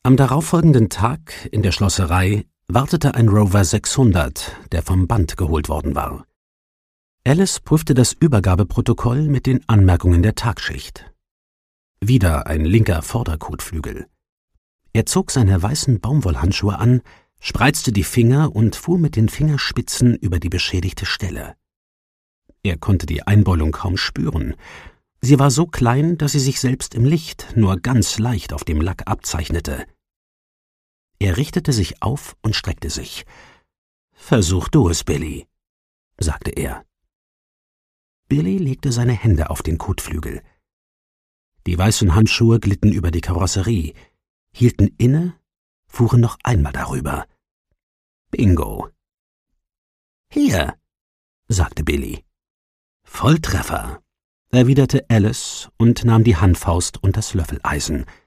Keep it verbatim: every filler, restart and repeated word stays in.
Am darauffolgenden Tag in der Schlosserei wartete ein Rover sechshundert, der vom Band geholt worden war. Alice prüfte das Übergabeprotokoll mit den Anmerkungen der Tagschicht. Wieder ein linker Vorderkotflügel. Er zog seine weißen Baumwollhandschuhe an, spreizte die Finger und fuhr mit den Fingerspitzen über die beschädigte Stelle. Er konnte die Einbeulung kaum spüren. Sie war so klein, dass sie sich selbst im Licht nur ganz leicht auf dem Lack abzeichnete. Er richtete sich auf und streckte sich. »Versuch du es, Billy«, sagte er. Billy legte seine Hände auf den Kotflügel. Die weißen Handschuhe glitten über die Karosserie, hielten inne, fuhren noch einmal darüber. »Bingo!« »Hier«, sagte Billy. »Volltreffer«, erwiderte Alice und nahm die Handfaust und das Löffeleisen.